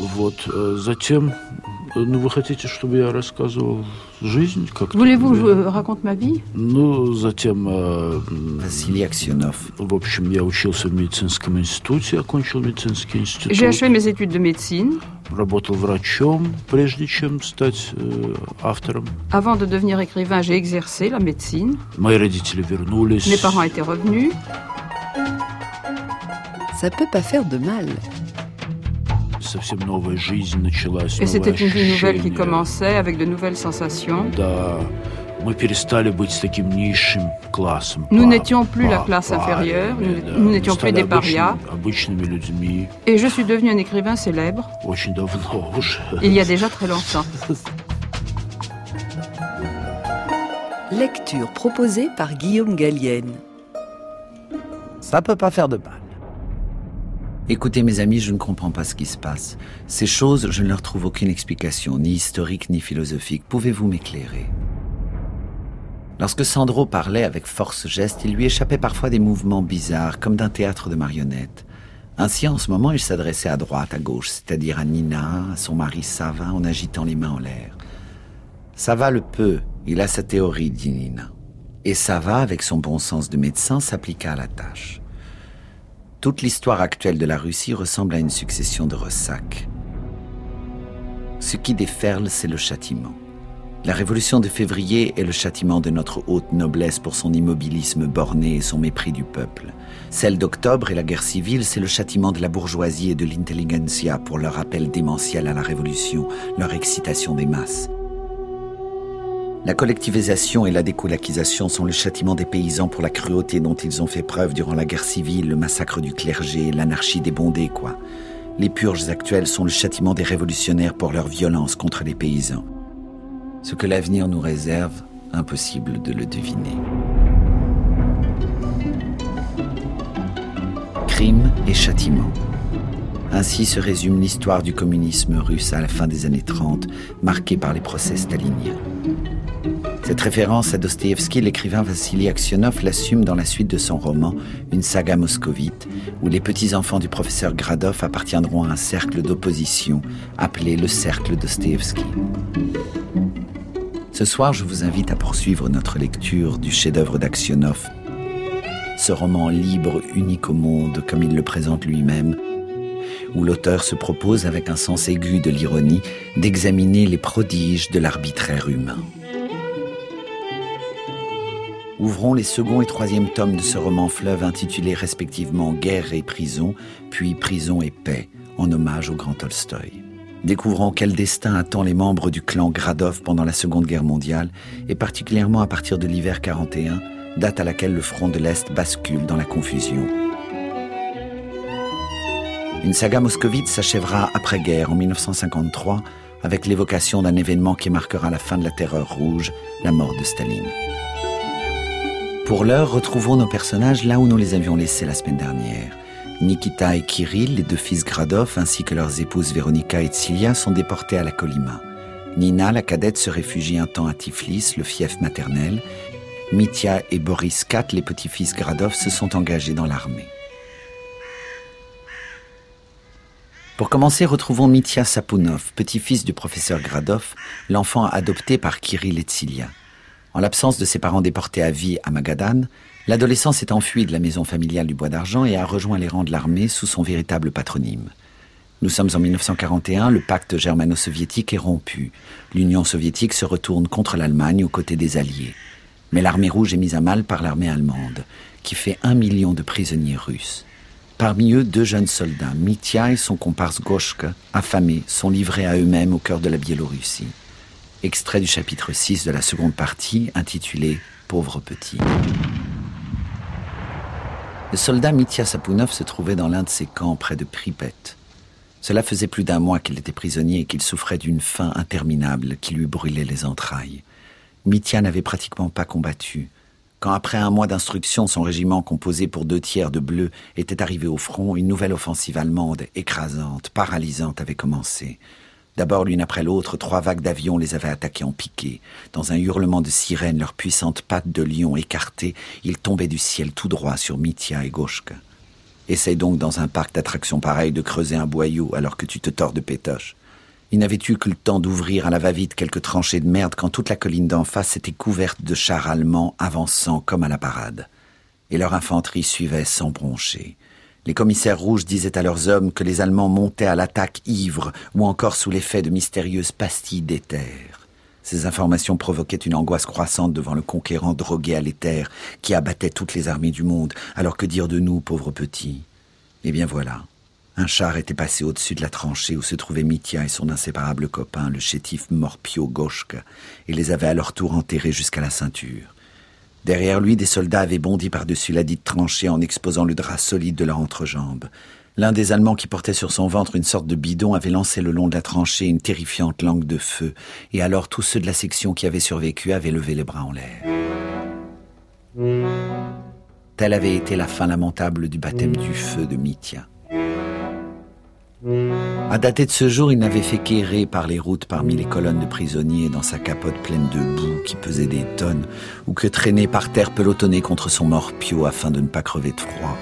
Затем, вы хотите, чтобы я рассказывал жизнь как-то? Voulez-vous que je raconte ma vie? Затем, Vassili Aksionov. в общем, я учился в медицинском институте, окончил медицинский институт. J'ai achevé mes études de médecine. Работал врачом, прежде чем стать автором. Avant de devenir écrivain, j'ai exercé la médecine. Мои родители вернулись. Mes parents étaient revenus. Ça peut pas faire de mal. Совсем новая жизнь началась. Et c'était une vie nouvelle qui commençait avec de nouvelles sensations. Да, мы перестали быть таким низшим классом. Nous n'étions plus la classe inférieure, nous n'étions plus des parias. Обычными людьми. Et je suis devenu un écrivain célèbre. Очень давно уже. Il y a déjà très longtemps. Lecture proposée par Guillaume Gallienne. Ça peut pas faire de mal. Écoutez mes amis, je ne comprends pas ce qui se passe. Ces choses, je ne leur trouve aucune explication, ni historique ni philosophique. Pouvez-vous m'éclairer ? Lorsque Sandro parlait avec force geste, il lui échappait parfois des mouvements bizarres, comme d'un théâtre de marionnettes. Ainsi, en ce moment, il s'adressait à droite, à gauche, c'est-à-dire à Nina, à son mari Sava, en agitant les mains en l'air. Sava le peut, il a sa théorie, dit Nina. Et Sava, avec son bon sens de médecin, s'appliqua à la tâche. Toute l'histoire actuelle de la Russie ressemble à une succession de ressacs. Ce qui déferle, c'est le châtiment. La révolution de février est le châtiment de notre haute noblesse pour son immobilisme borné et son mépris du peuple. Celle d'octobre et la guerre civile, c'est le châtiment de la bourgeoisie et de l'intelligentsia pour leur appel démentiel à la révolution, leur excitation des masses. La collectivisation et la décolakisation sont le châtiment des paysans pour la cruauté dont ils ont fait preuve durant la guerre civile, le massacre du clergé, l'anarchie des bondés, quoi. Les purges actuelles sont le châtiment des révolutionnaires pour leur violence contre les paysans. Ce que l'avenir nous réserve, impossible de le deviner. Crime et châtiment. Ainsi se résume l'histoire du communisme russe à la fin des années 30, marquée par les procès staliniens. Cette référence à Dostoïevski, l'écrivain Vassili Aksionov l'assume dans la suite de son roman Une saga moscovite, où les petits-enfants du professeur Gradov appartiendront à un cercle d'opposition appelé le cercle Dostoïevski. Ce soir, je vous invite à poursuivre notre lecture du chef-d'œuvre d'Aksionov, ce roman libre, unique au monde, comme il le présente lui-même, où l'auteur se propose, avec un sens aigu de l'ironie, d'examiner les prodiges de l'arbitraire humain. Ouvrons les second et troisième tomes de ce roman fleuve intitulé respectivement Guerre et prison, puis Prison et paix, en hommage au grand Tolstoï. Découvrons quel destin attend les membres du clan Gradov pendant la Seconde Guerre mondiale, et particulièrement à partir de l'hiver 41, date à laquelle le front de l'Est bascule dans la confusion. Une saga moscovite s'achèvera après-guerre, en 1953, avec l'évocation d'un événement qui marquera la fin de la Terreur rouge, la mort de Staline. Pour l'heure, retrouvons nos personnages là où nous les avions laissés la semaine dernière. Nikita et Kirill, les deux fils Gradov, ainsi que leurs épouses Véronika et Tsilia, sont déportés à la Kolyma. Nina, la cadette, se réfugie un temps à Tiflis, le fief maternel. Mitya et Boris IV, les petits-fils Gradov, se sont engagés dans l'armée. Pour commencer, retrouvons Mitya Sapounov, petit-fils du professeur Gradov, l'enfant adopté par Kirill et Tsilia. En l'absence de ses parents déportés à vie à Magadan, l'adolescent s'est enfui de la maison familiale du Bois d'Argent et a rejoint les rangs de l'armée sous son véritable patronyme. Nous sommes en 1941, le pacte germano-soviétique est rompu. L'Union soviétique se retourne contre l'Allemagne aux côtés des Alliés. Mais l'armée rouge est mise à mal par l'armée allemande, qui fait 1 million de prisonniers russes. Parmi eux, 2 jeunes soldats, Mitya et son comparse Goshka, affamés, sont livrés à eux-mêmes au cœur de la Biélorussie. Extrait du chapitre 6 de la seconde partie, intitulé « Pauvre petit ». Le soldat Mitya Sapounov se trouvait dans l'un de ses camps près de Pripet. Cela faisait plus d'1 mois qu'il était prisonnier et qu'il souffrait d'une faim interminable qui lui brûlait les entrailles. Mitya n'avait pratiquement pas combattu. Quand après 1 mois d'instruction, son régiment, composé pour 2/3 de bleus, était arrivé au front, une nouvelle offensive allemande, écrasante, paralysante, avait commencé. D'abord, l'une après l'autre, 3 vagues d'avions les avaient attaqués en piqué. Dans un hurlement de sirène, leurs puissantes pattes de lion écartées, ils tombaient du ciel tout droit sur Mitya et Goshka. Essaye donc dans un parc d'attractions pareil de creuser un boyau alors que tu te tords de pétoche. Ils n'avaient eu que le temps d'ouvrir à la va-vite quelques tranchées de merde quand toute la colline d'en face était couverte de chars allemands avançant comme à la parade. Et leur infanterie suivait sans broncher. Les commissaires rouges disaient à leurs hommes que les Allemands montaient à l'attaque ivres ou encore sous l'effet de mystérieuses pastilles d'éther. Ces informations provoquaient une angoisse croissante devant le conquérant drogué à l'éther qui abattait toutes les armées du monde. Alors que dire de nous, pauvres petits ? Eh bien voilà, un char était passé au-dessus de la tranchée où se trouvaient Mitya et son inséparable copain, le chétif Morpio Goshka, et les avait à leur tour enterrés jusqu'à la ceinture. Derrière lui, des soldats avaient bondi par-dessus la dite tranchée en exposant le drap solide de leur entrejambe. L'un des Allemands qui portait sur son ventre une sorte de bidon avait lancé le long de la tranchée une terrifiante langue de feu, et alors tous ceux de la section qui avaient survécu avaient levé les bras en l'air. Telle avait été la fin lamentable du baptême du feu de Mitya. À dater de ce jour, il n'avait fait qu'errer par les routes parmi les colonnes de prisonniers dans sa capote pleine de boue qui pesait des tonnes, ou que traîner par terre pelotonné contre son morpio afin de ne pas crever de froid.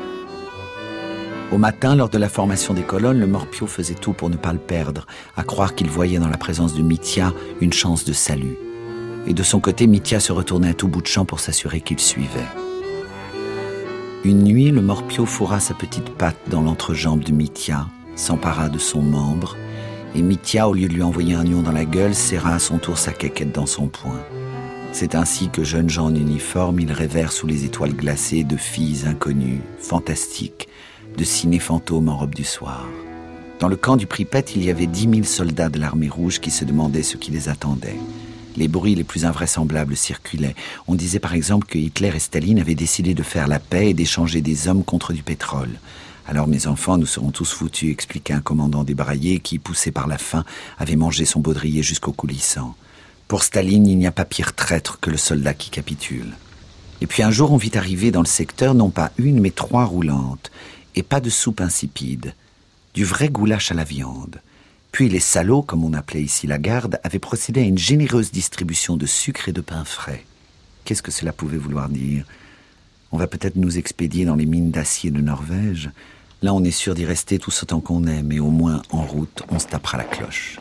Au matin, lors de la formation des colonnes, le morpio faisait tout pour ne pas le perdre, à croire qu'il voyait dans la présence de Mitya une chance de salut. Et de son côté, Mitya se retournait à tout bout de champ pour s'assurer qu'il suivait. Une nuit, le morpio fourra sa petite patte dans l'entrejambe de Mitya, s'empara de son membre, et Mitya, au lieu de lui envoyer un lion dans la gueule, serra à son tour sa quéquette dans son poing. C'est ainsi que, jeunes gens en uniforme, ils rêvèrent sous les étoiles glacées de filles inconnues, fantastiques, de ciné-fantômes en robe du soir. Dans le camp du Pripet, il y avait 10 000 soldats de l'armée rouge qui se demandaient ce qui les attendait. Les bruits les plus invraisemblables circulaient. On disait par exemple que Hitler et Staline avaient décidé de faire la paix et d'échanger des hommes contre du pétrole. Alors mes enfants, nous serons tous foutus, expliquait un commandant débraillé qui, poussé par la faim, avait mangé son baudrier jusqu'au coulissant. Pour Staline, il n'y a pas pire traître que le soldat qui capitule. Et puis un jour, on vit arriver dans le secteur non pas une, mais 3 roulantes, et pas de soupe insipide, du vrai goulash à la viande. Puis les salauds, comme on appelait ici la garde, avaient procédé à une généreuse distribution de sucre et de pain frais. Qu'est-ce que cela pouvait vouloir dire ? On va peut-être nous expédier dans les mines d'acier de Norvège. Là, on est sûr d'y rester tout autant qu'on aime, et au moins, en route, on se tapera la cloche.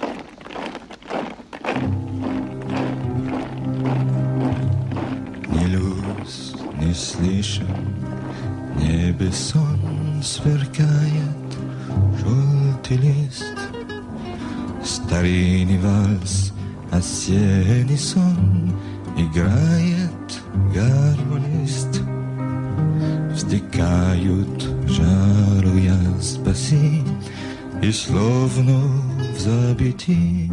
Ни люз, не слышим, небе сон сверкает, желтый лист, старинный вальс, осенний сон, играет гармонист. Вздыхают, жалуя спаси, и словно в забытии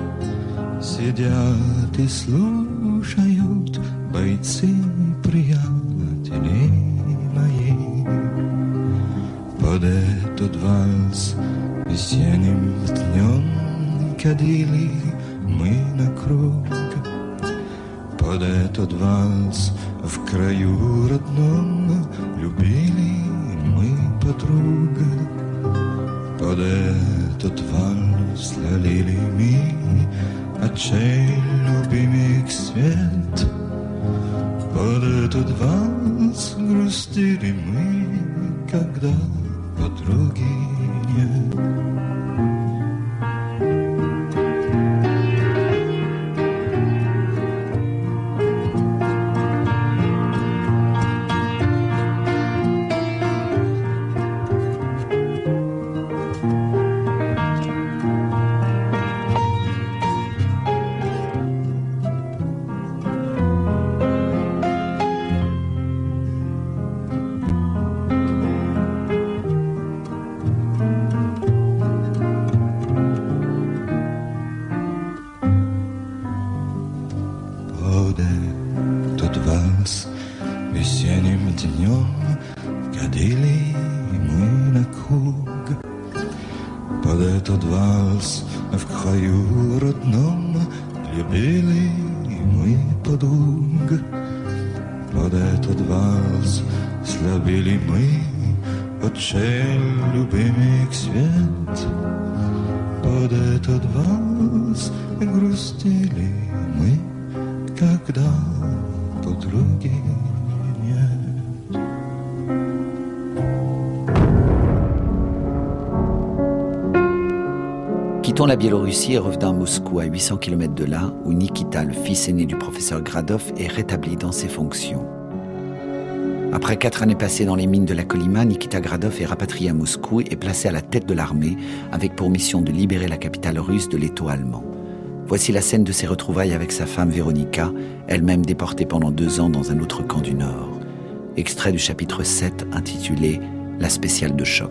сидят и слушают бойцы, приятели мои. Под этот вальс весенним днем кадили мы на круг. Под этот вальс в краю родном любили мы подруг. Под этот вальс ловили мы очей любимых свет. Под этот вальс грустили мы, когда подруги нет. Весенним днем кадили мы на круг. Под этот вальс в краю родном любили мы подруг. Под этот вальс слабили мы очей любимых свет. Под этот вальс грустили мы, когда подруги нет. Quittons la Biélorussie et revenons à Moscou, à 800 km de là, où Nikita, le fils aîné du professeur Gradov, est rétabli dans ses fonctions. Après 4 années passées dans les mines de la Kolyma, Nikita Gradov est rapatrié à Moscou et placé à la tête de l'armée, avec pour mission de libérer la capitale russe de l'étau allemand. Voici la scène de ses retrouvailles avec sa femme Véronika, elle-même déportée pendant 2 ans dans un autre camp du Nord. Extrait du chapitre 7 intitulé « La spéciale de choc ».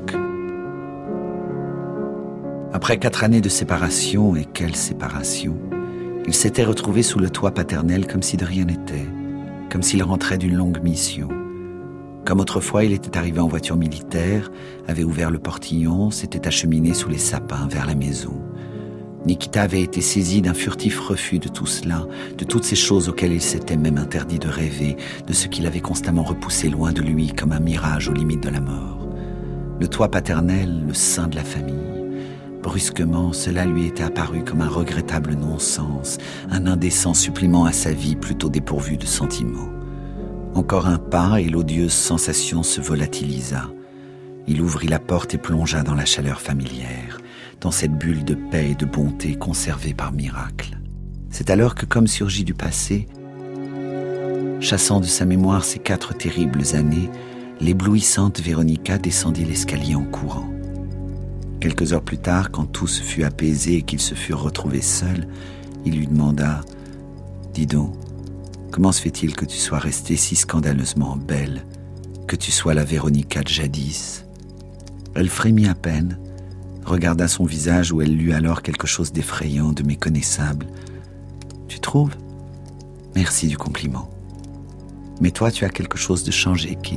Après 4 années de séparation, et quelle séparation, il s'était retrouvé sous le toit paternel comme si de rien n'était, comme s'il rentrait d'une longue mission. Comme autrefois, il était arrivé en voiture militaire, avait ouvert le portillon, s'était acheminé sous les sapins vers la maison. Nikita avait été saisi d'un furtif refus de tout cela, de toutes ces choses auxquelles il s'était même interdit de rêver, de ce qu'il avait constamment repoussé loin de lui comme un mirage aux limites de la mort. Le toit paternel, le sein de la famille. Brusquement, cela lui était apparu comme un regrettable non-sens, un indécent supplément à sa vie plutôt dépourvu de sentiments. Encore un pas et l'odieuse sensation se volatilisa. Il ouvrit la porte et plongea dans la chaleur familière, dans cette bulle de paix et de bonté conservée par miracle. C'est alors que, comme surgit du passé, chassant de sa mémoire ces 4 terribles années, l'éblouissante Véronika descendit l'escalier en courant. Quelques heures plus tard, quand tout se fut apaisé et qu'ils se furent retrouvés seuls, il lui demanda « Dis donc, comment se fait-il que tu sois restée si scandaleusement belle, que tu sois la Véronika de jadis ?» Elle frémit à peine, regarda son visage où elle lut alors quelque chose d'effrayant, de méconnaissable. « Tu trouves ? Merci du compliment. Mais toi, tu as quelque chose de changé, Kit. »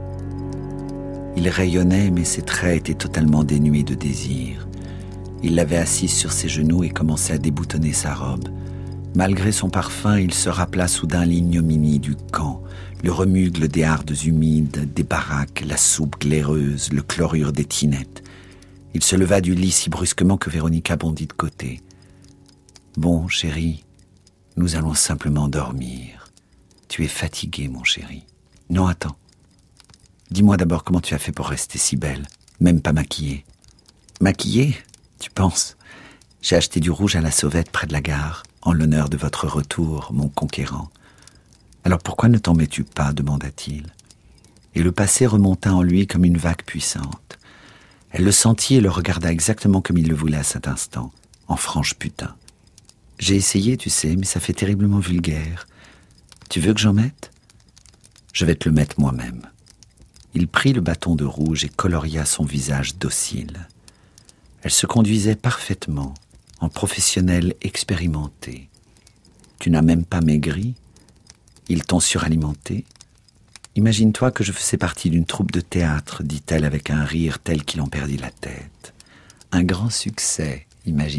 Il rayonnait, mais ses traits étaient totalement dénués de désir. Il l'avait assise sur ses genoux et commençait à déboutonner sa robe. Malgré son parfum, il se rappela soudain l'ignominie du camp, le remugle des hardes humides, des baraques, la soupe glaireuse, le chlorure des tinettes. Il se leva du lit si brusquement que Véronika bondit de côté. « Bon, chéri, nous allons simplement dormir. Tu es fatigué, mon chéri. Non, attends. Dis-moi d'abord comment tu as fait pour rester si belle, même pas maquillée. » « Maquillée, tu penses ? J'ai acheté du rouge à la sauvette près de la gare, en l'honneur de votre retour, mon conquérant. Alors pourquoi ne t'en mets-tu pas ? Demanda-t-il. Et le passé remonta en lui comme une vague puissante. Elle le sentit et le regarda exactement comme il le voulait à cet instant, en franche putain. « J'ai essayé, tu sais, mais ça fait terriblement vulgaire. Tu veux que j'en mette ? Je vais te le mettre moi-même. » Il prit le bâton de rouge et coloria son visage docile. Elle se conduisait parfaitement, en professionnelle expérimentée. « Tu n'as même pas maigri ? Ils t'ont suralimenté ? Imagine-toi que je faisais partie d'une troupe de théâtre, dit-elle avec un rire tel qu'il en perdit la tête. Un grand succès, imagine-toi. »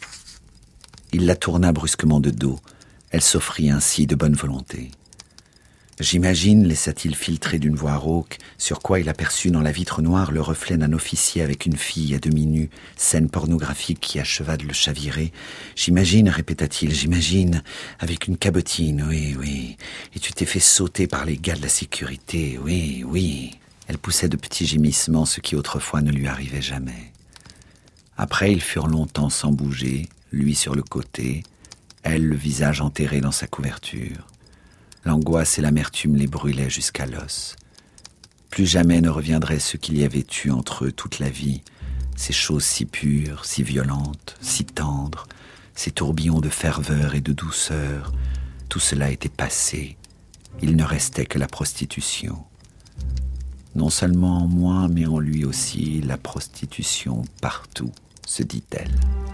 Il la tourna brusquement de dos. Elle s'offrit ainsi de bonne volonté. « J'imagine, laissa-t-il filtrer d'une voix rauque, sur quoi il aperçut dans la vitre noire le reflet d'un officier avec une fille à demi nue, scène pornographique qui acheva de le chavirer. J'imagine, répéta-t-il, j'imagine, avec une cabotine, oui, oui. Et tu t'es fait sauter par les gars de la sécurité, oui, oui. » Elle poussait de petits gémissements, ce qui autrefois ne lui arrivait jamais. Après, ils furent longtemps sans bouger, lui sur le côté, elle le visage enterré dans sa couverture. L'angoisse et l'amertume les brûlaient jusqu'à l'os. Plus jamais ne reviendrait ce qu'il y avait eu entre eux toute la vie, ces choses si pures, si violentes, si tendres, ces tourbillons de ferveur et de douceur. Tout cela était passé. Il ne restait que la prostitution. Non seulement en moi, mais en lui aussi, la prostitution partout, se dit-elle.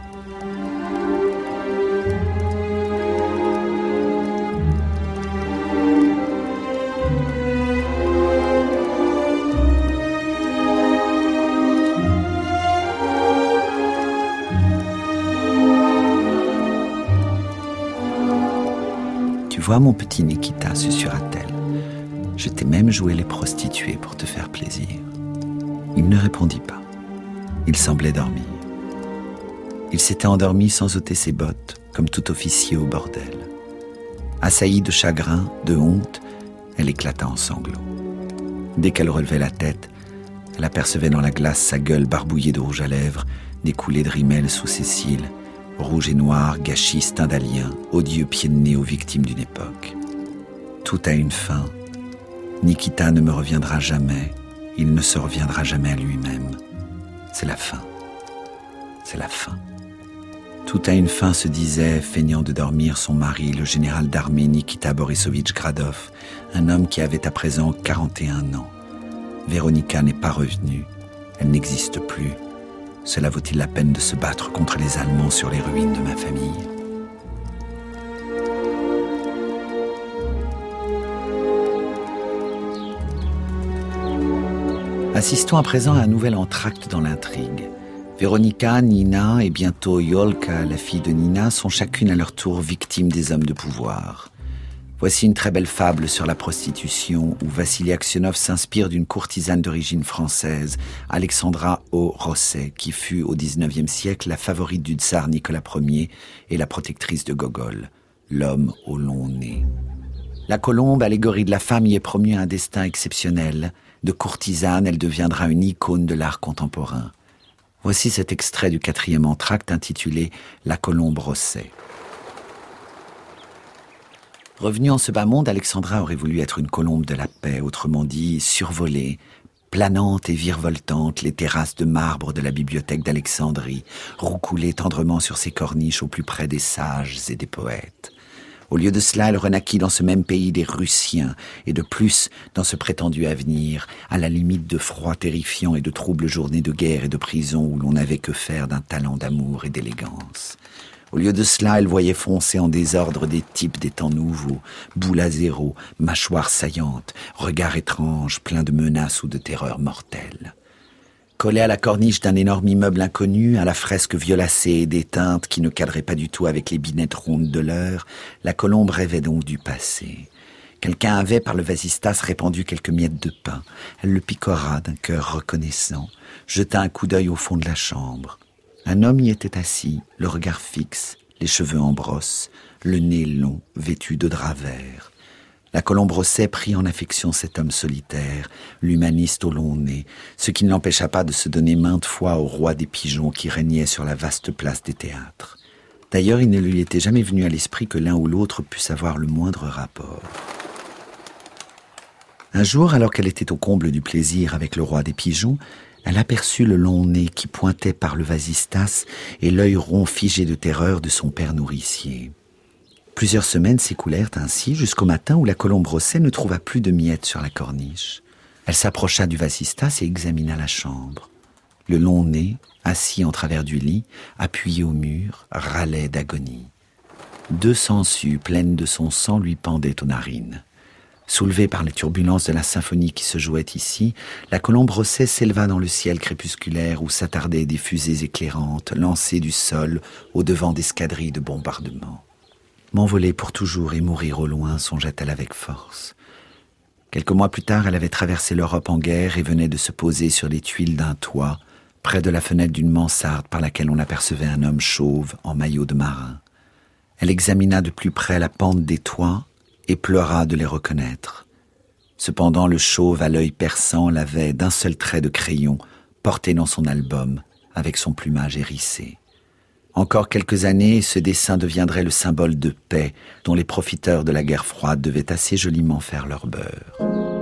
« Tu vois, mon petit Nikita, susurra-t-elle, je t'ai même joué les prostituées pour te faire plaisir. » Il ne répondit pas. Il semblait dormir. Il s'était endormi sans ôter ses bottes, comme tout officier au bordel. Assaillie de chagrin, de honte, elle éclata en sanglots. Dès qu'elle relevait la tête, elle apercevait dans la glace sa gueule barbouillée de rouge à lèvres, des coulées de rimel sous ses cils, rouge et noir, gâchis stendhalien, odieux pied de nez aux victimes d'une époque. Tout a une fin. Nikita ne me reviendra jamais, il ne se reviendra jamais à lui-même. C'est la fin. C'est la fin. Tout a une fin, se disait, feignant de dormir, son mari, le général d'armée Nikita Borisovitch Gradov, un homme qui avait à présent 41 ans. Véronica n'est pas revenue, elle n'existe plus. Cela vaut-il la peine de se battre contre les Allemands sur les ruines de ma famille ? Assistons à présent à un nouvel entracte dans l'intrigue. Véronica, Nina et bientôt Yolka, la fille de Nina, sont chacune à leur tour victimes des hommes de pouvoir. Voici une très belle fable sur la prostitution où Vassili Aksionov s'inspire d'une courtisane d'origine française, Alexandra Rosset, qui fut au XIXe siècle la favorite du tsar Nicolas Ier et la protectrice de Gogol, l'homme au long nez. La colombe, allégorie de la femme, y est promue à un destin exceptionnel. De courtisane, elle deviendra une icône de l'art contemporain. Voici cet extrait du 4e entracte intitulé « La colombe Rosset ». Revenue en ce bas monde, Alexandra aurait voulu être une colombe de la paix, autrement dit survoler, planante et virevoltante, les terrasses de marbre de la bibliothèque d'Alexandrie, roucouler tendrement sur ses corniches au plus près des sages et des poètes. Au lieu de cela, elle renaquit dans ce même pays des Russiens, et de plus, dans ce prétendu avenir, à la limite de froid terrifiant et de troubles journées de guerre et de prison où l'on n'avait que faire d'un talent d'amour et d'élégance. Au lieu de cela, elle voyait foncer en désordre des types des temps nouveaux, boules à zéro, mâchoires saillantes, regards étranges, pleins de menaces ou de terreurs mortelles. Collée à la corniche d'un énorme immeuble inconnu, à la fresque violacée et déteinte qui ne cadrait pas du tout avec les binettes rondes de l'heure, la colombe rêvait donc du passé. Quelqu'un avait, par le vasistas, répandu quelques miettes de pain. Elle le picora d'un cœur reconnaissant, jeta un coup d'œil au fond de la chambre. Un homme y était assis, le regard fixe, les cheveux en brosse, le nez long, vêtu de drap vert. La colombe Rosset prit en affection cet homme solitaire, l'humaniste au long nez, ce qui ne l'empêcha pas de se donner maintes fois au roi des pigeons qui régnait sur la vaste place des théâtres. D'ailleurs, il ne lui était jamais venu à l'esprit que l'un ou l'autre puisse avoir le moindre rapport. Un jour, alors qu'elle était au comble du plaisir avec le roi des pigeons, elle aperçut le long nez qui pointait par le vasistas et l'œil rond figé de terreur de son père nourricier. Plusieurs semaines s'écoulèrent ainsi jusqu'au matin où la colombe Rosset ne trouva plus de miettes sur la corniche. Elle s'approcha du vasistas et examina la chambre. Le long nez, assis en travers du lit, appuyé au mur, râlait d'agonie. 2 sangsues pleines de son sang lui pendaient aux narines. Soulevée par les turbulences de la symphonie qui se jouait ici, la colombe Rosset s'éleva dans le ciel crépusculaire où s'attardaient des fusées éclairantes, lancées du sol au devant d'escadrilles de bombardement. M'envoler pour toujours et mourir au loin, songea-t-elle avec force. Quelques mois plus tard, elle avait traversé l'Europe en guerre et venait de se poser sur les tuiles d'un toit, près de la fenêtre d'une mansarde par laquelle on apercevait un homme chauve en maillot de marin. Elle examina de plus près la pente des toits et pleura de les reconnaître. Cependant, le chauve à l'œil perçant l'avait, d'un seul trait de crayon, porté dans son album, avec son plumage hérissé. Encore quelques années, ce dessin deviendrait le symbole de paix dont les profiteurs de la guerre froide devaient assez joliment faire leur beurre.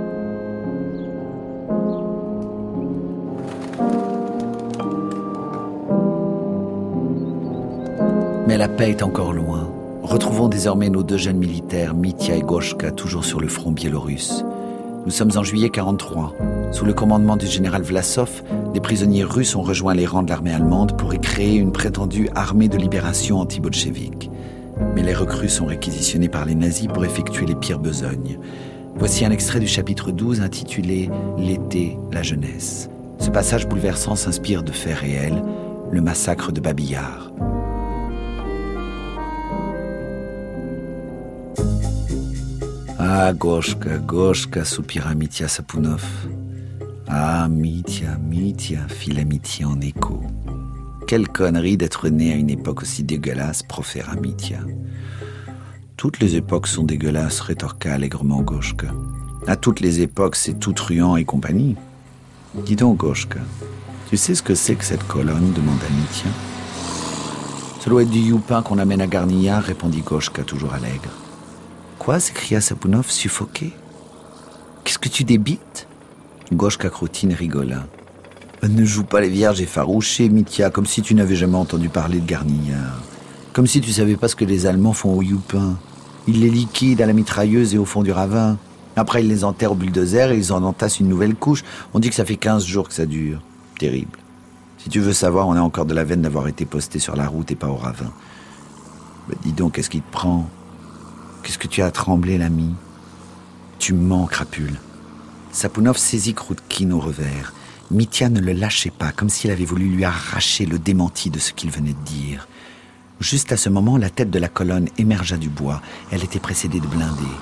Mais la paix est encore loin. Retrouvons désormais nos 2 jeunes militaires, Mitya et Goshka, toujours sur le front biélorusse. Nous sommes en juillet 1943. Sous le commandement du général Vlasov, des prisonniers russes ont rejoint les rangs de l'armée allemande pour y créer une prétendue armée de libération anti-bolchevique. Mais les recrues sont réquisitionnées par les nazis pour effectuer les pires besognes. Voici un extrait du chapitre 12 intitulé « L'été, la jeunesse ». Ce passage bouleversant s'inspire de faits réels, le massacre de Babi Yar. Ah, Goshka, Goshka, soupira Mitya Sapunov. Ah, Mitya, Mitya, fit l'amitié en écho. Quelle connerie d'être né à une époque aussi dégueulasse, proféra Mitya. Toutes les époques sont dégueulasses, rétorqua allègrement Goshka. À toutes les époques, c'est tout truand et compagnie. Dis donc, Goshka, Tu sais ce que c'est que cette colonne ? Demanda Mitya. Ça doit être du youpin qu'on amène à Garnillard, répondit Goshka, toujours allègre. Quoi ? S'écria Sapounov, suffoqué. Qu'est-ce que tu débites ? Goshka Kroutine rigola. Ne joue pas les vierges effarouchées, Mitya, comme si tu n'avais jamais entendu parler de Garnillard. Comme si tu savais pas ce que les Allemands font aux youpins. Ils les liquident à la mitrailleuse et au fond du ravin. Après, ils les enterrent au bulldozer et ils en entassent une nouvelle couche. On dit que ça fait 15 jours que ça dure. Terrible. Si tu veux savoir, on a encore de la veine d'avoir été posté sur la route et pas au ravin. Mais dis donc, qu'est-ce qui te prend ? Qu'est-ce que tu as à trembler, l'ami ? Tu mens, crapule. Sapounov saisit Kroutkine au revers. Mitya ne le lâchait pas, comme s'il avait voulu lui arracher le démenti de ce qu'il venait de dire. Juste à ce moment, la tête de la colonne émergea du bois. Elle était précédée de blindés.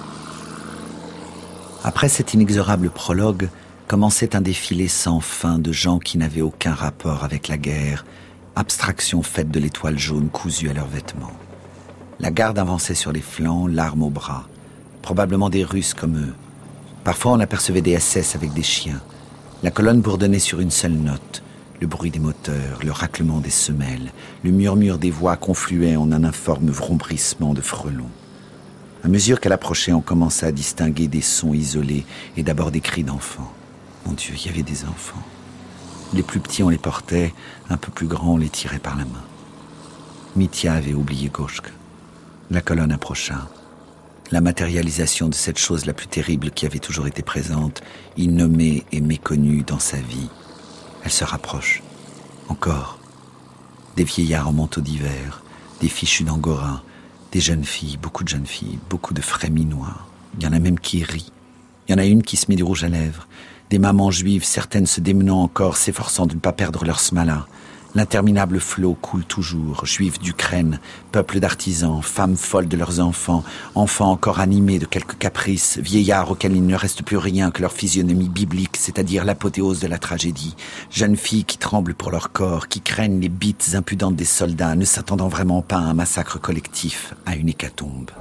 Après cet inexorable prologue, commençait un défilé sans fin de gens qui n'avaient aucun rapport avec la guerre, abstraction faite de l'étoile jaune cousue à leurs vêtements. La garde avançait sur les flancs, l'arme au bras. Probablement des Russes comme eux. Parfois on apercevait des SS avec des chiens. La colonne bourdonnait sur une seule note. Le bruit des moteurs, le raclement des semelles, le murmure des voix confluaient en un informe vrombrissement de frelons. À mesure qu'elle approchait, on commença à distinguer des sons isolés et d'abord des cris d'enfants. Mon Dieu, il y avait des enfants. Les plus petits, on les portait, un peu plus grands, on les tirait par la main. Mitya avait oublié Goshka. La colonne approcha. La matérialisation de cette chose la plus terrible qui avait toujours été présente, innommée et méconnue dans sa vie. Elle se rapproche. Encore. Des vieillards en manteau d'hiver, des fichus d'angora, des jeunes filles, beaucoup de jeunes filles, beaucoup de fréminois. Il y en a même qui rient. Il y en a une qui se met du rouge à lèvres. Des mamans juives, certaines se démenant encore, s'efforçant de ne pas perdre leur smala. L'interminable flot coule toujours, juifs d'Ukraine, peuple d'artisans, femmes folles de leurs enfants, enfants encore animés de quelques caprices, vieillards auxquels il ne reste plus rien que leur physionomie biblique, c'est-à-dire l'apothéose de la tragédie, jeunes filles qui tremblent pour leur corps, qui craignent les bites impudentes des soldats, ne s'attendant vraiment pas à un massacre collectif, à une hécatombe.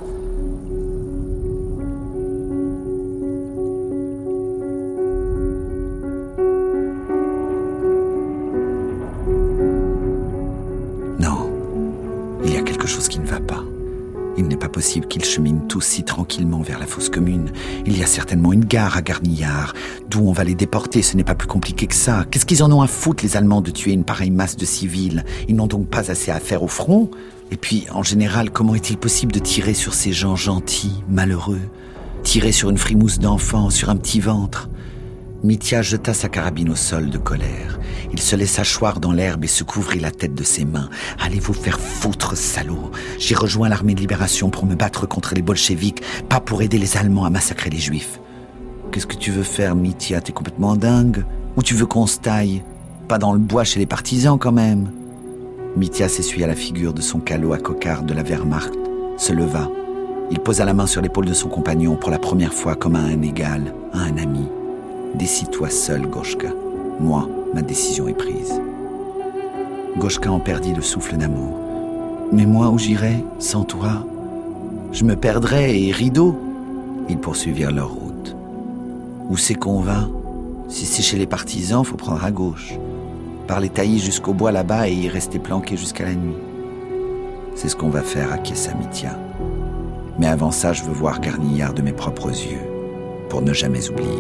Chose qui ne va pas. Il n'est pas possible qu'ils cheminent tous si tranquillement vers la fosse commune. Il y a certainement une gare à Garnillard, d'où on va les déporter, ce n'est pas plus compliqué que ça. Qu'est-ce qu'ils en ont à foutre, les Allemands, de tuer une pareille masse de civils ? Ils n'ont donc pas assez à faire au front ? Et puis, en général, comment est-il possible de tirer sur ces gens gentils, malheureux ? Tirer sur une frimousse d'enfant, sur un petit ventre ? Mitya jeta sa carabine au sol de colère. Il se laissa choir dans l'herbe et se couvrit la tête de ses mains. « Allez vous faire foutre, salauds ! J'ai rejoint l'armée de libération pour me battre contre les bolcheviks, pas pour aider les Allemands à massacrer les Juifs. » « Qu'est-ce que tu veux faire, Mitya ? T'es complètement dingue ? Ou tu veux qu'on se taille ? Pas dans le bois chez les partisans, quand même !» Mitya s'essuya la figure de son calot à cocarde de la Wehrmacht, se leva. Il posa la main sur l'épaule de son compagnon pour la première fois comme à un égal, à un ami. « Décide-toi seul, Goshka. Moi, ma décision est prise. » Goshka en perdit le souffle d'amour. « Mais moi, où j'irai, sans toi ? Je me perdrais et rideau. » Ils poursuivirent leur route. « Où c'est qu'on va ? Si c'est chez les partisans, faut prendre à gauche. Par les taillis jusqu'au bois là-bas et y rester planqué jusqu'à la nuit. C'est ce qu'on va faire à Mitya. Mais avant ça, je veux voir Garnillard de mes propres yeux, pour ne jamais oublier. »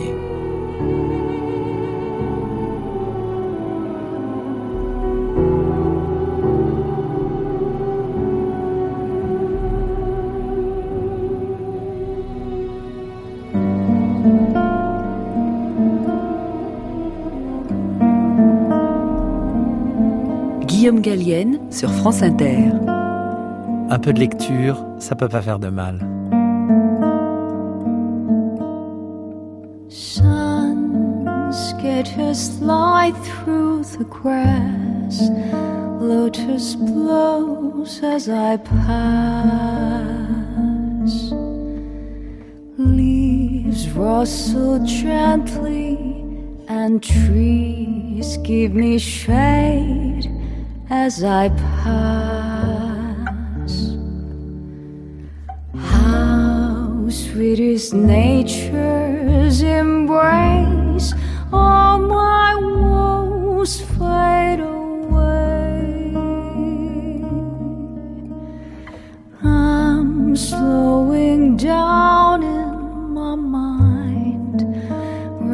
Guillaume Gallienne sur France Inter. Un peu de lecture, ça peut pas faire de mal. Sketches lie through the grass, lotus blows as I pass. Leaves rustle gently and trees give me shade as I pass. How sweet is nature's embrace, all my woes fade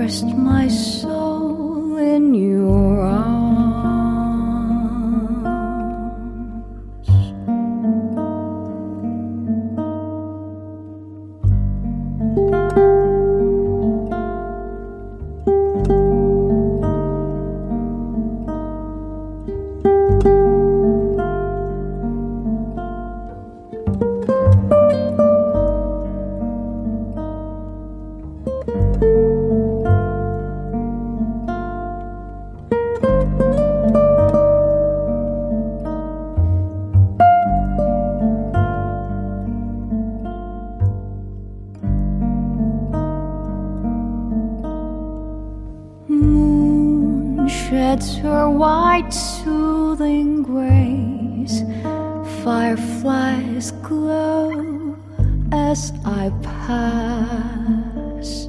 rest my soul in your arms. Sheds her white soothing grace, fireflies glow as I pass.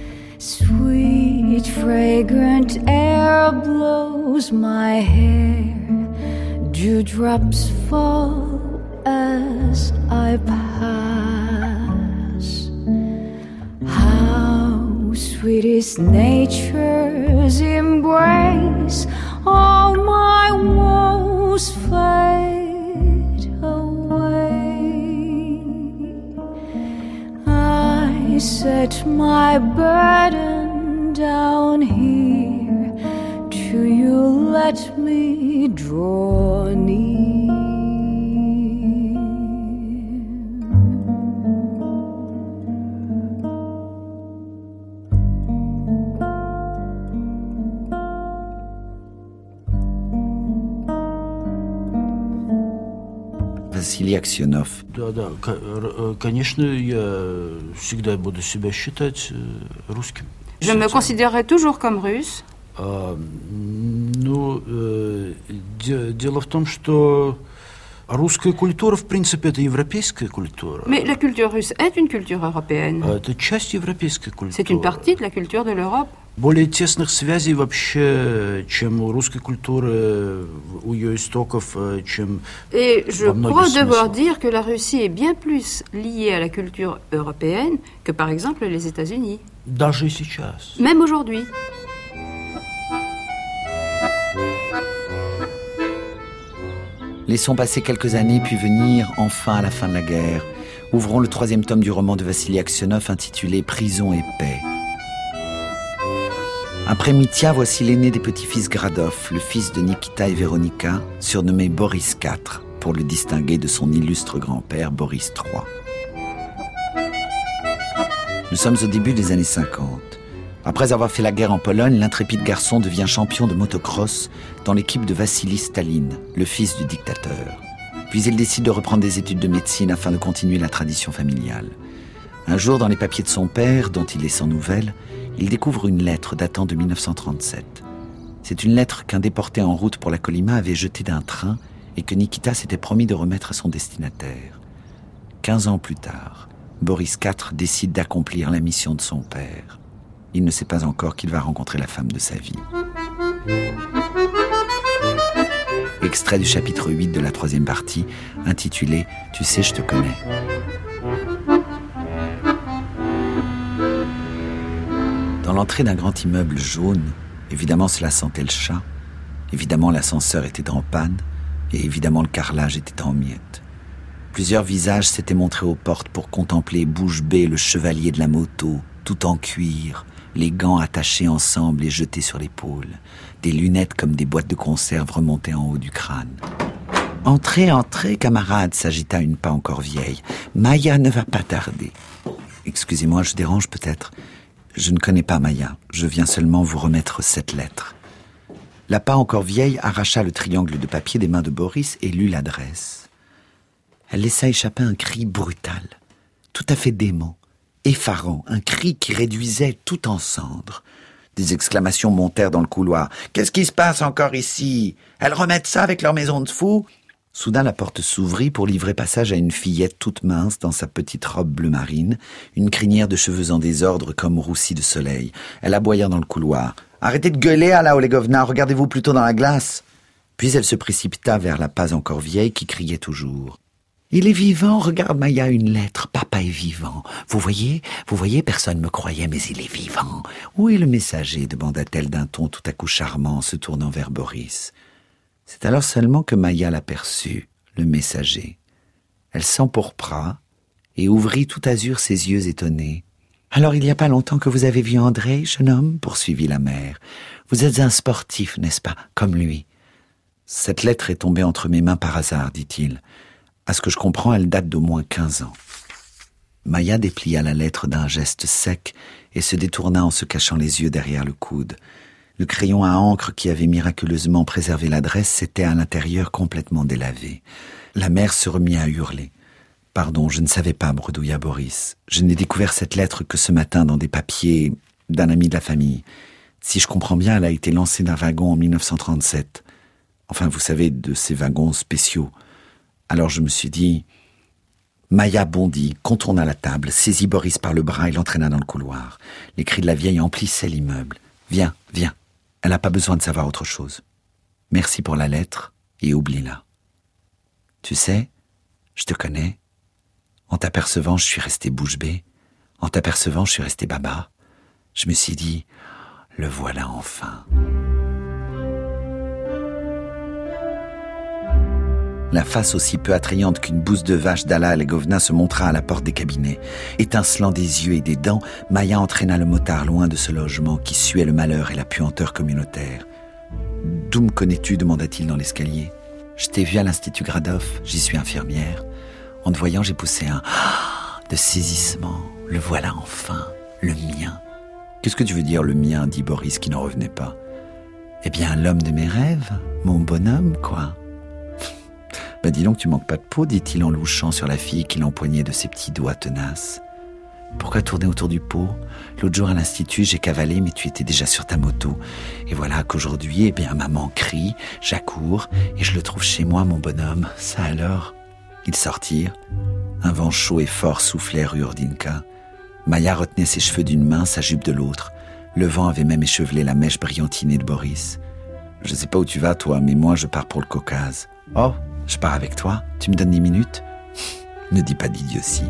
Sweet fragrant air blows my hair, dewdrops fall as I pass. How sweet is nature's embrace, all my woes fade away. I set my burden down here, do you let me draw near? Василий Аксенов. Да, конечно, я всегда буду себя считать русским. Je me considérerai toujours comme russe. Дело в том, что русская культура, в принципе, это европейская культура. Mais la culture russe est une culture européenne. Это часть европейской культуры. C'est une partie de la culture de l'Europe. Более тесных связей вообще, чем у русской культуры, у ее истоков, чем Et je во многих crois devoir смыслах. dire que la Russie est bien plus liée à la culture européenne que, par exemple, les États-Unis. Даже и сейчас. Même aujourd'hui. Laissons passer quelques années, puis venir enfin à la fin de la guerre. Ouvrons le 3e tome du roman de Vassili Aksionov intitulé « Prison et paix ». Après Mitya, voici l'aîné des petits-fils Gradov, le fils de Nikita et Véronika, surnommé Boris IV, pour le distinguer de son illustre grand-père Boris III. Nous sommes au début des années 50. Après avoir fait la guerre en Pologne, l'intrépide garçon devient champion de motocross dans l'équipe de Vassili Staline, le fils du dictateur. Puis il décide de reprendre des études de médecine afin de continuer la tradition familiale. Un jour, dans les papiers de son père, dont il est sans nouvelles, il découvre une lettre datant de 1937. C'est une lettre qu'un déporté en route pour la Kolyma avait jetée d'un train et que Nikita s'était promis de remettre à son destinataire. 15 ans plus tard, Boris IV décide d'accomplir la mission de son père. Il ne sait pas encore qu'il va rencontrer la femme de sa vie. Extrait du chapitre 8 de la 3e partie, intitulé « Tu sais, je te connais ». Dans l'entrée d'un grand immeuble jaune, évidemment cela sentait le chat, évidemment l'ascenseur était en panne, et évidemment le carrelage était en miettes. Plusieurs visages s'étaient montrés aux portes pour contempler bouche bée le chevalier de la moto, tout en cuir, les gants attachés ensemble et jetés sur l'épaule, des lunettes comme des boîtes de conserve remontées en haut du crâne. « Entrez, entrez, camarade !» s'agita une pas encore vieille. « Maya ne va pas tarder. »« Excusez-moi, je dérange peut-être. Je ne connais pas Maya. Je viens seulement vous remettre cette lettre. » La pas encore vieille arracha le triangle de papier des mains de Boris et lut l'adresse. Elle laissa échapper un cri brutal, tout à fait dément, effarant, un cri qui réduisait tout en cendres. Des exclamations montèrent dans le couloir. « Qu'est-ce qui se passe encore ici? Elles remettent ça avec leur maison de fous ?» Soudain, la porte s'ouvrit pour livrer passage à une fillette toute mince dans sa petite robe bleu marine, une crinière de cheveux en désordre comme roussie de soleil. Elle aboya dans le couloir. « Arrêtez de gueuler, Alla Olegovna, regardez-vous plutôt dans la glace !» Puis elle se précipita vers la pas encore vieille qui criait toujours. Il est vivant, regarde Maya, une lettre. Papa est vivant. Vous voyez, personne ne me croyait, mais il est vivant. Où est le messager demanda-t-elle d'un ton tout à coup charmant en se tournant vers Boris. C'est alors seulement que Maya l'aperçut, le messager. Elle s'empourpra et ouvrit tout azur ses yeux étonnés. « Alors il n'y a pas longtemps que vous avez vu André, jeune homme ?» poursuivit la mère. « Vous êtes un sportif, n'est-ce pas, comme lui ?» Cette lettre est tombée entre mes mains par hasard, dit-il. À ce que je comprends, elle date d'au moins 15 ans. Maya déplia la lettre d'un geste sec et se détourna en se cachant les yeux derrière le coude. Le crayon à encre qui avait miraculeusement préservé l'adresse s'était à l'intérieur complètement délavé. La mère se remit à hurler. « Pardon, je ne savais pas, bredouilla Boris. Je n'ai découvert cette lettre que ce matin dans des papiers d'un ami de la famille. Si je comprends bien, elle a été lancée d'un wagon en 1937. Enfin, vous savez, de ces wagons spéciaux. Alors je me suis dit... » Maya bondit, contourna la table, saisit Boris par le bras et l'entraîna dans le couloir. Les cris de la vieille emplissaient l'immeuble. « Viens, viens. Elle n'a pas besoin de savoir autre chose. Merci pour la lettre et oublie-la. Tu sais, je te connais. En t'apercevant, je suis resté bouche bée. En t'apercevant, je suis resté baba. Je me suis dit, le voilà enfin. » La face aussi peu attrayante qu'une bouse de vache d'Ala Legovna se montra à la porte des cabinets. Étincelant des yeux et des dents, Maya entraîna le motard loin de ce logement qui suait le malheur et la puanteur communautaire. « D'où me connais-tu » demanda-t-il dans l'escalier. « Je t'ai vu à l'Institut Gradov, j'y suis infirmière. En te voyant, j'ai poussé un « de saisissement. Le voilà enfin, le mien. »« Qu'est-ce que tu veux dire, le mien » dit Boris qui n'en revenait pas. « Eh bien, l'homme de mes rêves, mon bonhomme, quoi. » « Bah dis donc, tu manques pas de peau, dit-il en louchant sur la fille qui l'empoignait de ses petits doigts tenaces. Pourquoi tourner autour du pot ? L'autre jour à l'institut, j'ai cavalé, mais tu étais déjà sur ta moto. Et voilà qu'aujourd'hui, eh bien, maman crie, j'accours, et je le trouve chez moi, mon bonhomme. Ça alors ? Ils sortirent. Un vent chaud et fort soufflait rue Ordinka. Maya retenait ses cheveux d'une main, sa jupe de l'autre. Le vent avait même échevelé la mèche brillantinée de Boris. « Je sais pas où tu vas, toi, mais moi, je pars pour le Caucase. »« Oh, je pars avec toi. Tu me donnes 10 minutes ? » Ne dis pas d'idiotie.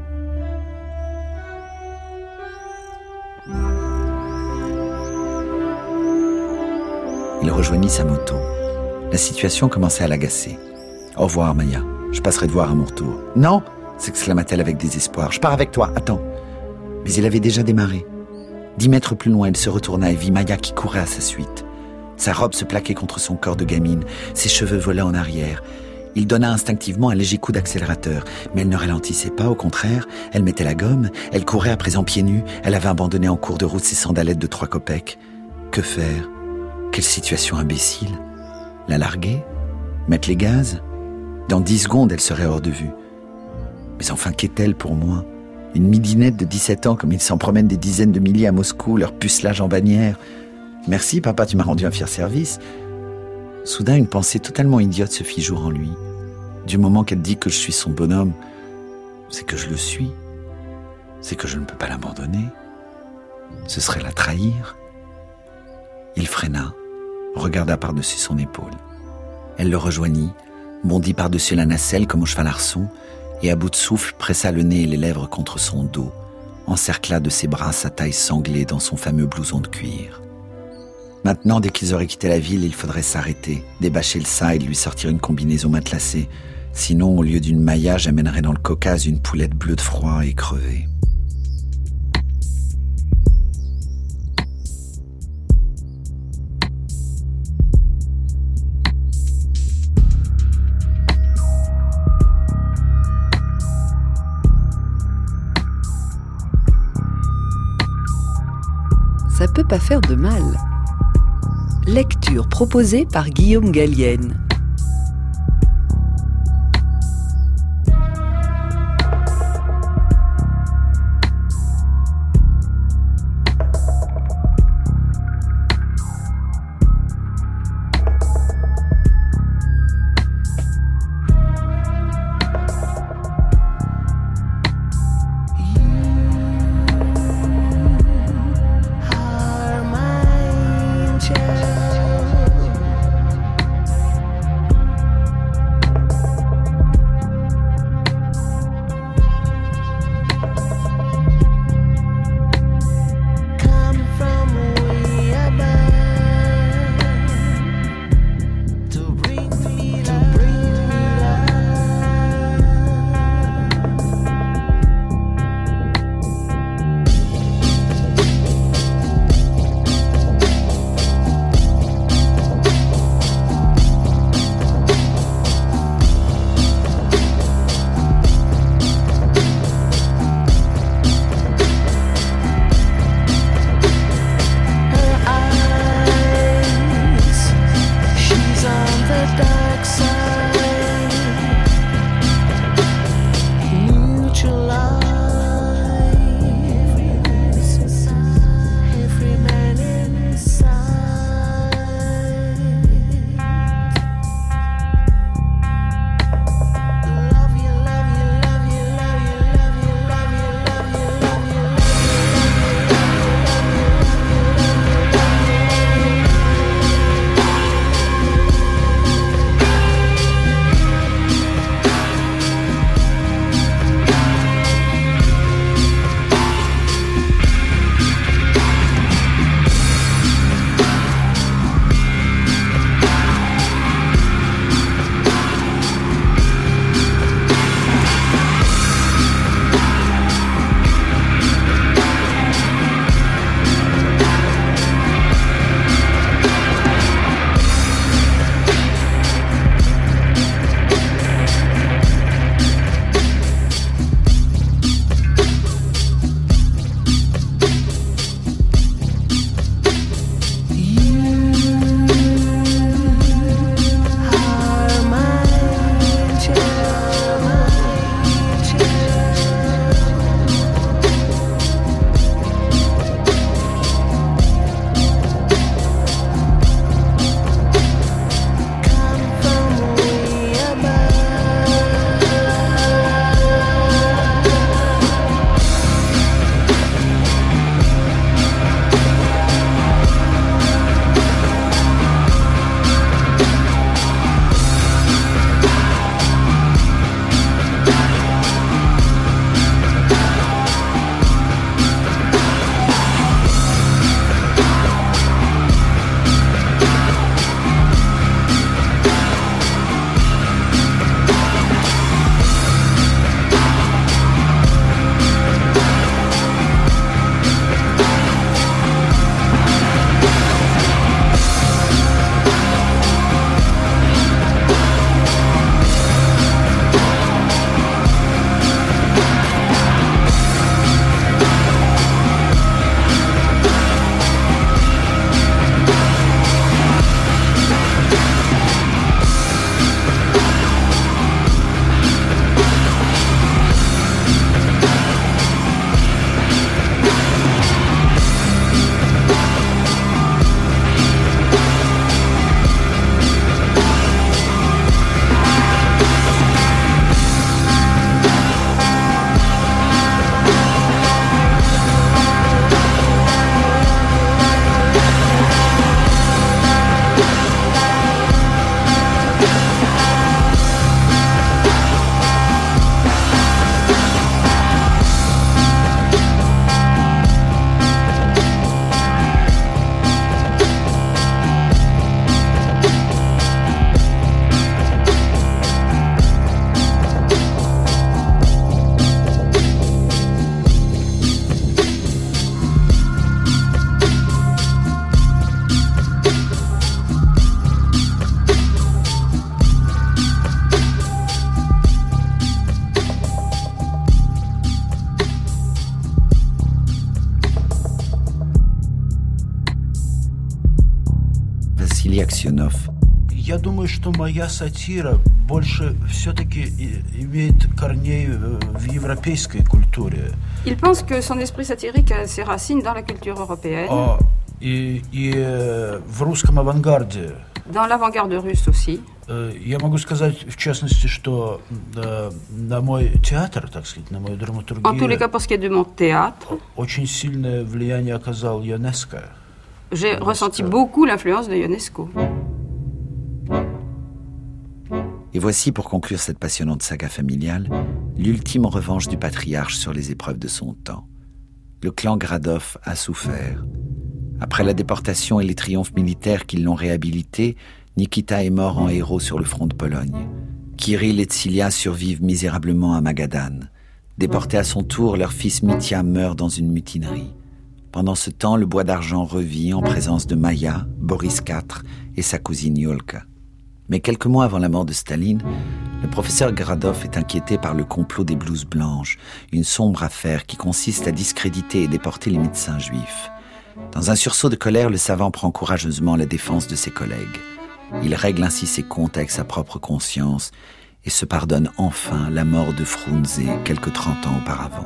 Il rejoignit sa moto. La situation commençait à l'agacer. « Au revoir, Maya. Je passerai te voir à mon retour. »« Non !» s'exclama-t-elle avec désespoir. « Je pars avec toi. Attends. » Mais il avait déjà démarré. 10 mètres plus loin, il se retourna et vit Maya qui courait à sa suite. Sa robe se plaquait contre son corps de gamine, ses cheveux volaient en arrière. Il donna instinctivement un léger coup d'accélérateur, mais elle ne ralentissait pas, au contraire, elle mettait la gomme, elle courait à présent pieds nus, elle avait abandonné en cours de route ses sandalettes de 3 kopecks. Que faire ? Quelle situation imbécile ? La larguer ? Mettre les gaz ? Dans 10 secondes, elle serait hors de vue. Mais enfin, qu'est-elle pour moi ? Une midinette de 17 ans, comme ils s'en promènent des dizaines de milliers à Moscou, leur pucelage en bannière. Merci, papa, tu m'as rendu un fier service. Soudain, une pensée totalement idiote se fit jour en lui. Du moment qu'elle dit que je suis son bonhomme, c'est que je le suis. C'est que je ne peux pas l'abandonner. Ce serait la trahir. Il freina, regarda par-dessus son épaule. Elle le rejoignit, bondit par-dessus la nacelle comme au cheval arçon, et à bout de souffle pressa le nez et les lèvres contre son dos, encercla de ses bras sa taille sanglée dans son fameux blouson de cuir. Maintenant, dès qu'ils auraient quitté la ville, il faudrait s'arrêter, débâcher le side, lui sortir une combinaison matelassée. Sinon, au lieu d'une Maya, j'amènerais dans le Caucase une poulette bleue de froid et crevée. Ça peut pas faire de mal. Lecture proposée par Guillaume Gallienne. Vassili Aksionov. Я думаю, что моя сатира больше все-таки имеет корней в европейской культуре. Il pense que son esprit satirique a ses racines dans la culture européenne. И в русском авангарде. Dans l'avant-garde russe aussi. Я могу сказать, в частности, что на мой театр, так сказать, на мою драматургию, en tous les cas, pour ce qui est de mon théâtre, очень сильное влияние оказал ЮНЕСКО. J'ai ressenti beaucoup l'influence de Ionesco. Et voici, pour conclure cette passionnante saga familiale, l'ultime revanche du patriarche sur les épreuves de son temps. Le clan Gradov a souffert. Après la déportation et les triomphes militaires qui l'ont réhabilité, Nikita est mort en héros sur le front de Pologne. Kirill et Tsilia survivent misérablement à Magadan. Déportés à son tour, leur fils Mitya meurt dans une mutinerie. Pendant ce temps, le bois d'argent revit en présence de Maya, Boris IV et sa cousine Yolka. Mais quelques mois avant la mort de Staline, le professeur Gradov est inquiété par le complot des blouses blanches, une sombre affaire qui consiste à discréditer et déporter les médecins juifs. Dans un sursaut de colère, le savant prend courageusement la défense de ses collègues. Il règle ainsi ses comptes avec sa propre conscience et se pardonne enfin la mort de Frunze quelques 30 ans auparavant.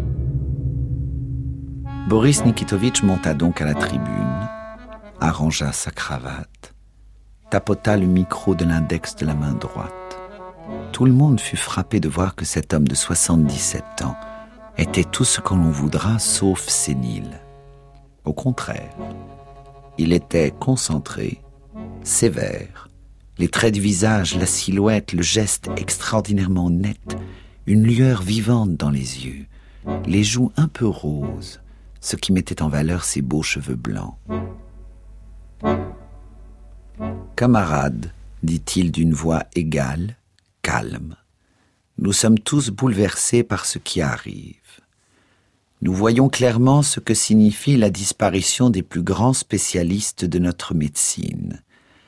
Boris Nikitovitch monta donc à la tribune, arrangea sa cravate, tapota le micro de l'index de la main droite. Tout le monde fut frappé de voir que cet homme de 77 ans était tout ce qu'on l'on voudra sauf sénile. Au contraire, il était concentré, sévère, les traits du visage, la silhouette, le geste extraordinairement net, une lueur vivante dans les yeux, les joues un peu roses, ce qui mettait en valeur ses beaux cheveux blancs. « Camarades, dit-il d'une voix égale, calme, nous sommes tous bouleversés par ce qui arrive. Nous voyons clairement ce que signifie la disparition des plus grands spécialistes de notre médecine.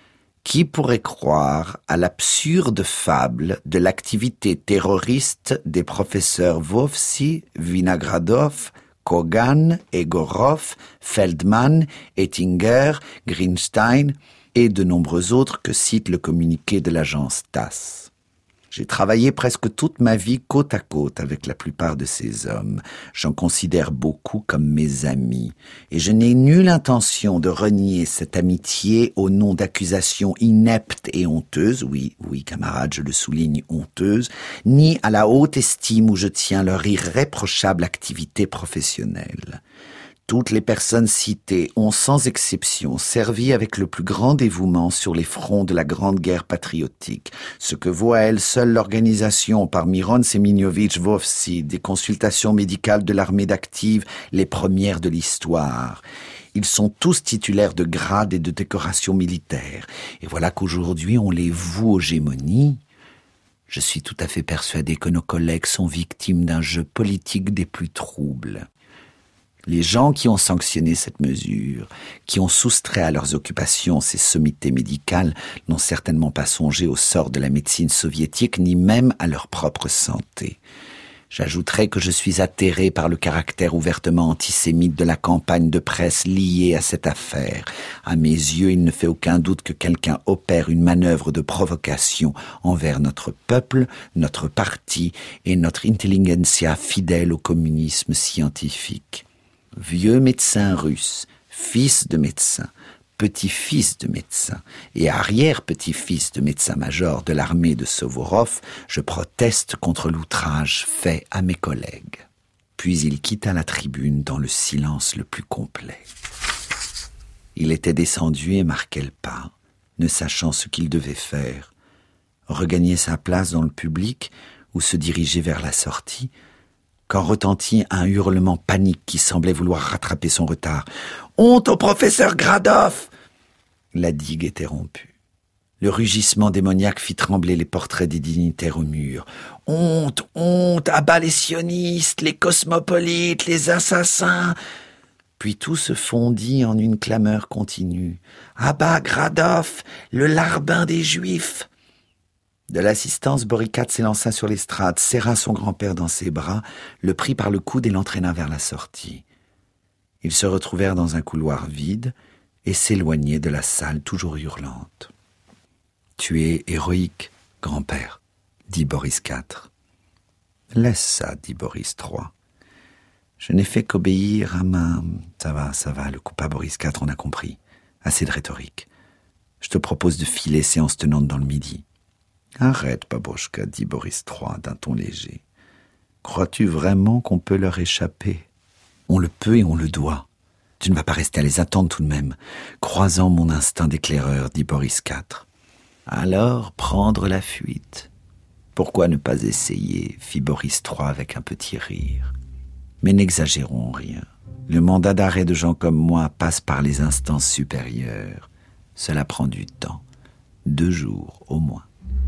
Qui pourrait croire à l'absurde fable de l'activité terroriste des professeurs Vovsi, Vinogradov, Kogan, Egorov, Feldman, Ettinger, Greenstein et de nombreux autres que cite le communiqué de l'agence TASS. J'ai travaillé presque toute ma vie côte à côte avec la plupart de ces hommes. J'en considère beaucoup comme mes amis. Et je n'ai nulle intention de renier cette amitié au nom d'accusations ineptes et honteuses, oui, camarades, je le souligne, honteuses, ni à la haute estime où je tiens leur irréprochable activité professionnelle. Toutes les personnes citées ont sans exception servi avec le plus grand dévouement sur les fronts de la Grande Guerre patriotique, ce que vaut à elle seule l'organisation par Miron Semyonovitch Vovsi des consultations médicales de l'armée d'active, les premières de l'histoire. Ils sont tous titulaires de grades et de décorations militaires. Et voilà qu'aujourd'hui on les voue aux gémonies. Je suis tout à fait persuadé que nos collègues sont victimes d'un jeu politique des plus troubles. Les gens qui ont sanctionné cette mesure, qui ont soustrait à leurs occupations ces sommités médicales, n'ont certainement pas songé au sort de la médecine soviétique, ni même à leur propre santé. J'ajouterai que je suis atterré par le caractère ouvertement antisémite de la campagne de presse liée à cette affaire. À mes yeux, il ne fait aucun doute que quelqu'un opère une manœuvre de provocation envers notre peuple, notre parti et notre intelligentsia fidèle au communisme scientifique. Vieux médecin russe, fils de médecin, petit-fils de médecin et arrière-petit-fils de médecin-major de l'armée de Suvorov, je proteste contre l'outrage fait à mes collègues. Puis il quitta la tribune dans le silence le plus complet. Il était descendu et marquait le pas, ne sachant ce qu'il devait faire. Regagner sa place dans le public ou se diriger vers la sortie, quand retentit un hurlement panique qui semblait vouloir rattraper son retard. « Honte au professeur Gradov !» La digue était rompue. Le rugissement démoniaque fit trembler les portraits des dignitaires au mur. « Honte, honte, à bas les sionistes, les cosmopolites, les assassins !» Puis tout se fondit en une clameur continue. « À bas Gradov, le larbin des Juifs !» De l'assistance, Boricat s'élança sur l'estrade, serra son grand-père dans ses bras, le prit par le coude et l'entraîna vers la sortie. Ils se retrouvèrent dans un couloir vide, et s'éloignait de la salle toujours hurlante. « Tu es héroïque, grand-père, dit Boris IV. « Laisse ça, dit Boris III. Je n'ai fait qu'obéir à ma... Ça va, le coupa Boris IV, on a compris. Assez de rhétorique. Je te propose de filer séance tenante dans le midi. » « Arrête, Babochka, dit Boris III d'un ton léger. Crois-tu vraiment qu'on peut leur échapper ? On le peut et on le doit. Tu ne vas pas rester à les attendre tout de même. Croisant mon instinct d'éclaireur, dit Boris IV. Alors, prendre la fuite. Pourquoi ne pas essayer, fit Boris III avec un petit rire. Mais n'exagérons rien. Le mandat d'arrêt de gens comme moi passe par les instances supérieures. Cela prend du temps. 2 jours au moins.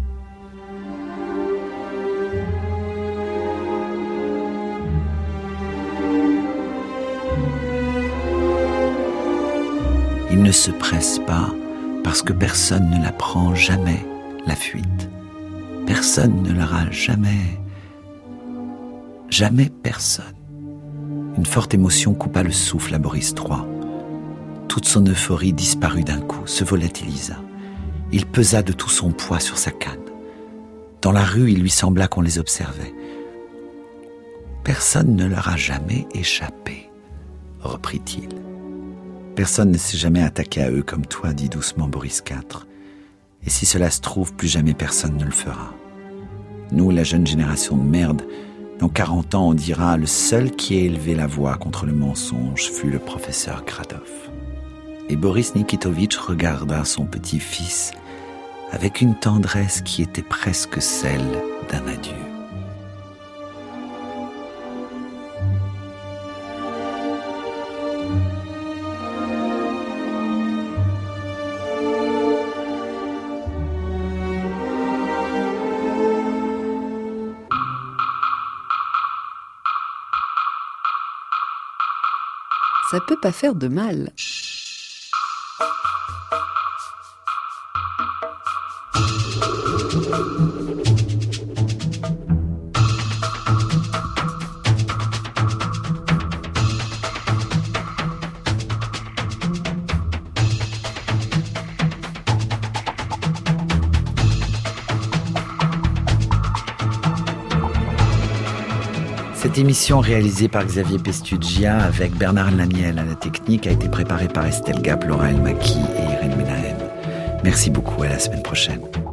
Il ne se presse pas parce que personne ne la prend jamais, la fuite. Personne ne l'aura jamais. Jamais personne. Une forte émotion coupa le souffle à Boris III. Toute son euphorie disparut d'un coup, se volatilisa. Il pesa de tout son poids sur sa canne. Dans la rue, il lui sembla qu'on les observait. Personne ne leur a jamais échappé, reprit-il. Personne ne s'est jamais attaqué à eux comme toi, dit doucement Boris IV. Et si cela se trouve, plus jamais personne ne le fera. Nous, la jeune génération de merde, dans 40 ans, on dira « Le seul qui ait élevé la voix contre le mensonge fut le professeur Gradov. » Et Boris Nikitovitch regarda son petit-fils avec une tendresse qui était presque celle d'un adieu. Ça peut pas faire de mal. Cette émission réalisée par Xavier Pestugia avec Bernard Laniel à la technique a été préparée par Estelle Gap, Laura Elmaki et Irène Menahem. Merci beaucoup, à la semaine prochaine.